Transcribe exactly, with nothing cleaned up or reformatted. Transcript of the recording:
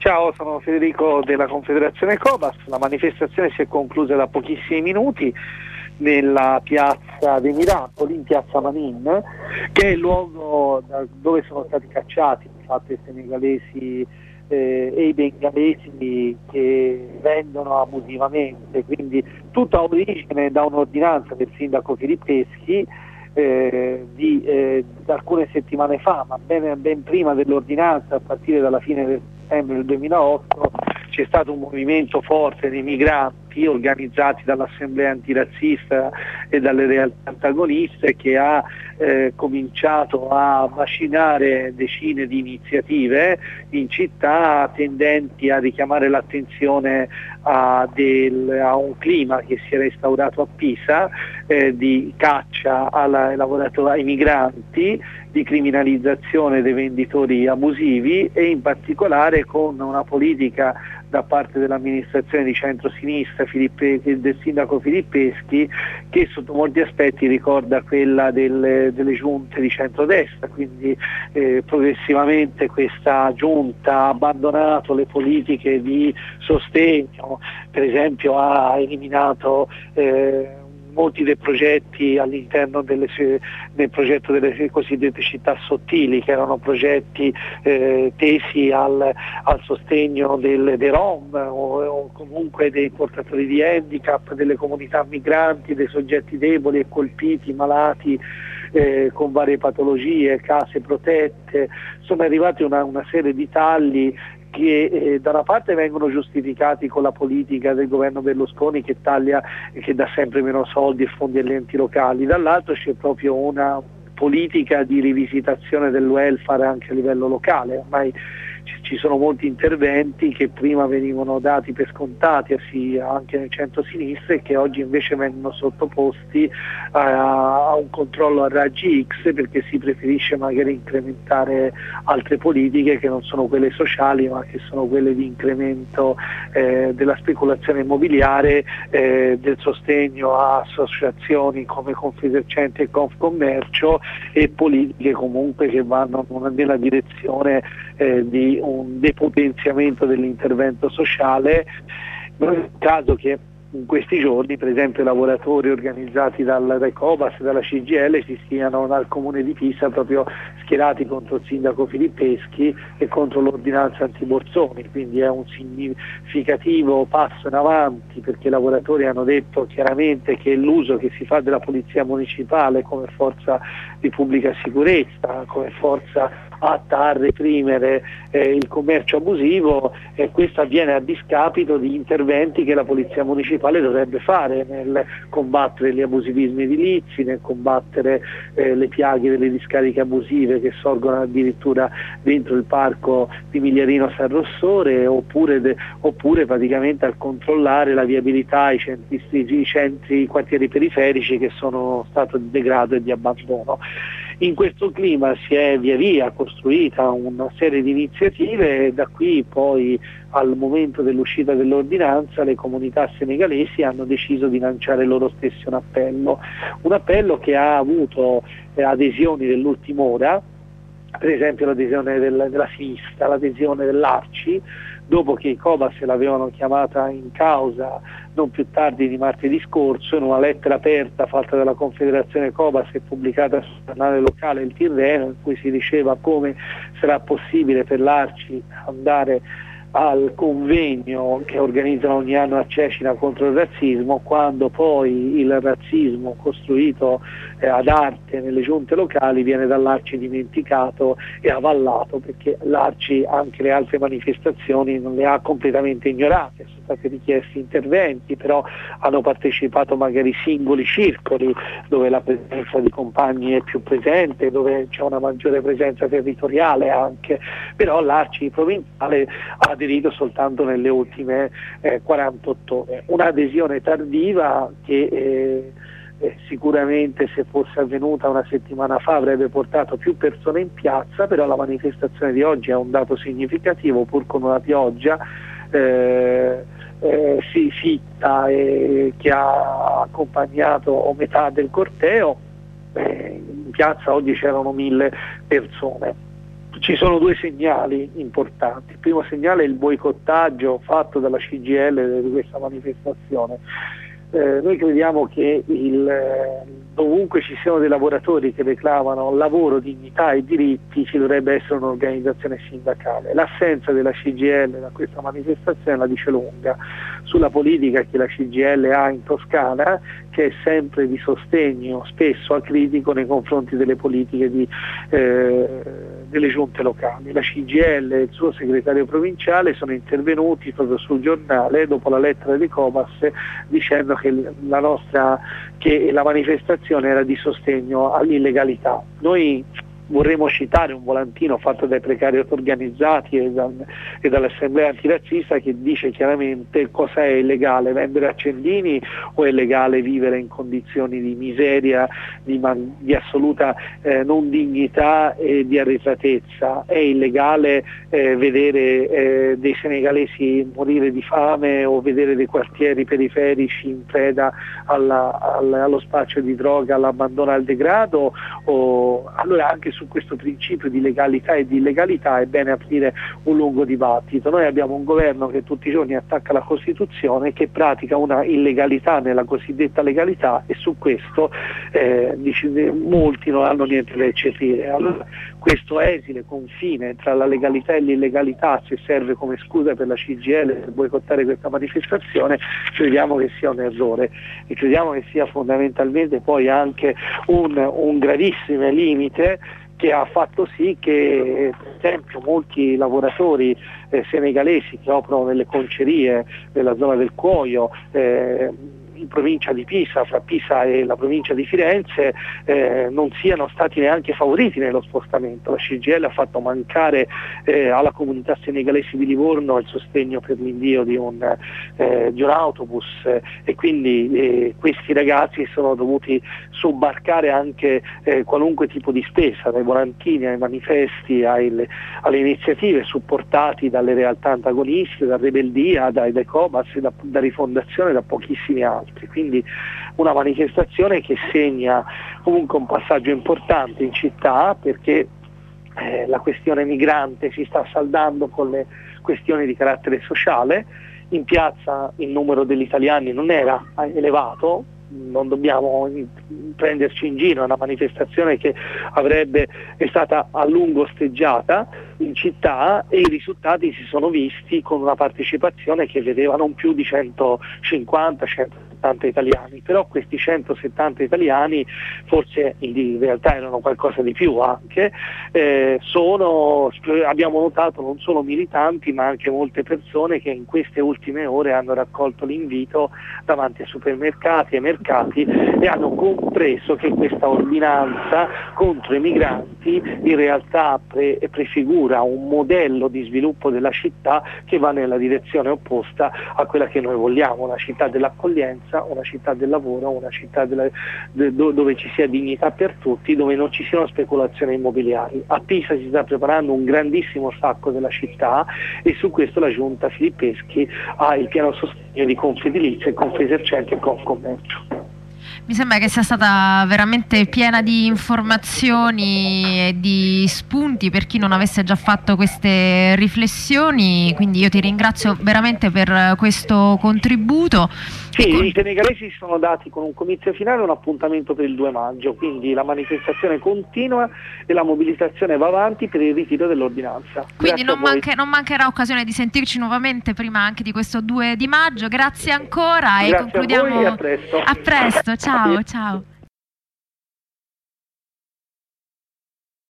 Ciao, sono Federico della Confederazione Cobas. La manifestazione si è conclusa da pochissimi minuti nella piazza dei Miracoli, in piazza Manin, che è il luogo da dove sono stati cacciati infatti i senegalesi eh, e i bengalesi che vendono abusivamente. Quindi tutto ha origine da un'ordinanza del sindaco Filippeschi Eh, di eh, alcune settimane fa, ma ben, ben prima dell'ordinanza, a partire dalla fine del settembre del duemilaotto, c'è stato un movimento forte di migranti organizzati dall'Assemblea antirazzista e dalle realtà antagoniste che ha eh, cominciato a macinare decine di iniziative in città tendenti a richiamare l'attenzione a, del, a un clima che si era instaurato a Pisa eh, di caccia alla, ai lavoratori, ai migranti, di criminalizzazione dei venditori abusivi e in particolare con una politica da parte dell'amministrazione di centrosinistra Filippe, del sindaco Filippeschi, che sotto molti aspetti ricorda quella del, delle giunte di centrodestra. Quindi eh, progressivamente questa giunta ha abbandonato le politiche di sostegno, per esempio ha eliminato eh, molti dei progetti all'interno delle, del progetto delle cosiddette città sottili, che erano progetti eh, tesi al, al sostegno del, dei Rom o, o comunque dei portatori di handicap, delle comunità migranti, dei soggetti deboli e colpiti, malati eh, con varie patologie, case protette. Sono arrivati una, una serie di tagli che eh, da una parte vengono giustificati con la politica del governo Berlusconi che taglia e che dà sempre meno soldi e fondi agli enti locali, dall'altro c'è proprio una politica di rivisitazione del welfare anche a livello locale. Ormai ci sono molti interventi che prima venivano dati per scontati sì, anche nel centro-sinistra e che oggi invece vengono sottoposti a, a un controllo a raggi X, perché si preferisce magari incrementare altre politiche che non sono quelle sociali ma che sono quelle di incremento eh, della speculazione immobiliare, eh, del sostegno a associazioni come Confesercenti e Confcommercio e politiche comunque che vanno nella direzione eh, di un depotenziamento dell'intervento sociale. Non è un caso che in questi giorni per esempio i lavoratori organizzati dal, dai Cobas e dalla C G I L si stiano dal comune di Pisa proprio schierati contro il sindaco Filippeschi e contro l'ordinanza anti-Borsoni, quindi è un significativo passo in avanti, perché i lavoratori hanno detto chiaramente che l'uso che si fa della polizia municipale come forza di pubblica sicurezza, come forza atta a reprimere eh, il commercio abusivo, e questo avviene a discapito di interventi che la polizia municipale dovrebbe fare nel combattere gli abusivismi edilizi, nel combattere eh, le piaghe delle discariche abusive che sorgono addirittura dentro il parco di Migliarino San Rossore, oppure, de, oppure praticamente al controllare la viabilità ai centri, i centri, i quartieri periferici che sono stato di degrado e di abbandono. In questo clima si è via via costruita una serie di iniziative e da qui poi al momento dell'uscita dell'ordinanza le comunità senegalesi hanno deciso di lanciare loro stessi un appello, un appello che ha avuto eh, adesioni dell'ultima ora, per esempio l'adesione del, della sinistra, l'adesione dell'Arci, dopo che i Cobas l'avevano chiamata in causa non più tardi di martedì scorso, in una lettera aperta fatta dalla Confederazione Cobas e pubblicata sul canale locale Il Tirreno, in cui si diceva come sarà possibile per l'Arci andare al convegno che organizzano ogni anno a Cecina contro il razzismo, quando poi il razzismo costruito eh, ad arte nelle giunte locali viene dall'Arci dimenticato e avallato, perché l'Arci anche le altre manifestazioni non le ha completamente ignorate. Sono stati richiesti interventi, però hanno partecipato magari singoli circoli dove la presenza di compagni è più presente, dove c'è una maggiore presenza territoriale anche, però l'Arci provinciale ha aderito soltanto nelle ultime eh, quarantotto ore. Un'adesione tardiva che eh, eh, sicuramente se fosse avvenuta una settimana fa avrebbe portato più persone in piazza, però la manifestazione di oggi è un dato significativo, pur con una pioggia eh, eh, sì, fitta e che ha accompagnato metà del corteo. Eh, in piazza oggi c'erano mille persone. Ci sono due segnali importanti. Il primo segnale è il boicottaggio fatto dalla C G I L di questa manifestazione. Eh, noi crediamo che il, eh, dovunque ci siano dei lavoratori che reclamano lavoro, dignità e diritti, ci dovrebbe essere un'organizzazione sindacale. L'assenza della C G I L da questa manifestazione la dice lunga sulla politica che la C G I L ha in Toscana, che è sempre di sostegno, spesso acritico nei confronti delle politiche di, eh, delle giunte locali. La C G I L e il suo segretario provinciale sono intervenuti proprio sul giornale dopo la lettera di Cobas dicendo che la nostra che la manifestazione era di sostegno all'illegalità. Noi vorremmo citare un volantino fatto dai precari organizzati e, dal, e dall'assemblea antirazzista che dice chiaramente cosa è illegale, vendere accendini o è legale vivere in condizioni di miseria, di, man, di assoluta eh, non dignità e di arretratezza. È illegale eh, vedere eh, dei senegalesi morire di fame o vedere dei quartieri periferici in preda alla, alla, allo spaccio di droga, all'abbandono al degrado? O, allora anche su questo principio di legalità e di illegalità è bene aprire un lungo dibattito. Noi abbiamo un governo che tutti i giorni attacca la Costituzione, che pratica una illegalità nella cosiddetta legalità e su questo eh, molti non hanno niente da eccepire. Allora, questo esile confine tra la legalità e l'illegalità, se serve come scusa per la C G I L per boicottare questa manifestazione, crediamo che sia un errore e crediamo che sia fondamentalmente poi anche un, un gravissimo limite che ha fatto sì che per esempio molti lavoratori eh, senegalesi che operano nelle concerie della zona del Cuoio eh, in provincia di Pisa, fra Pisa e la provincia di Firenze, eh, non siano stati neanche favoriti nello spostamento. La C G I L ha fatto mancare eh, alla comunità senegalese di Livorno il sostegno per l'invio di un, eh, di un autobus eh, e quindi eh, questi ragazzi sono dovuti sobbarcare anche eh, qualunque tipo di spesa, dai volantini ai manifesti ai, alle iniziative supportati dalle realtà antagoniste, da Rebeldia, dai Decobas, da, da Rifondazione, da pochissimi altri. Quindi una manifestazione che segna comunque un passaggio importante in città, perché eh, la questione migrante si sta saldando con le questioni di carattere sociale. In piazza il numero degli italiani non era elevato, non dobbiamo prenderci in giro, è una manifestazione che avrebbe, è stata a lungo osteggiata in città e i risultati si sono visti con una partecipazione che vedeva non più di centocinquanta centosettanta italiani, però questi centosettanta italiani, forse in realtà erano qualcosa di più anche, eh, sono, abbiamo notato non solo militanti ma anche molte persone che in queste ultime ore hanno raccolto l'invito davanti ai supermercati, ai mercati e hanno compreso che questa ordinanza contro i migranti in realtà pre- prefigura un modello di sviluppo della città che va nella direzione opposta a quella che noi vogliamo, una città dell'accoglienza, una città del lavoro, una città della, de, dove ci sia dignità per tutti, dove non ci siano speculazioni immobiliari. A Pisa si sta preparando un grandissimo sacco della città e su questo la giunta Filippeschi ha il pieno sostegno di Confedilizia, Confesercenti e Confcommercio. Mi sembra che sia stata veramente piena di informazioni e di spunti per chi non avesse già fatto queste riflessioni, quindi io ti ringrazio veramente per questo contributo. Sì, i senegalesi si sono dati con un comizio finale un appuntamento per il due maggio, quindi la manifestazione continua e la mobilitazione va avanti per il ritiro dell'ordinanza. Quindi non, manche, non mancherà occasione di sentirci nuovamente prima anche di questo due di maggio. Grazie ancora. Grazie e concludiamo. A voi e a presto. A presto, ciao, ciao.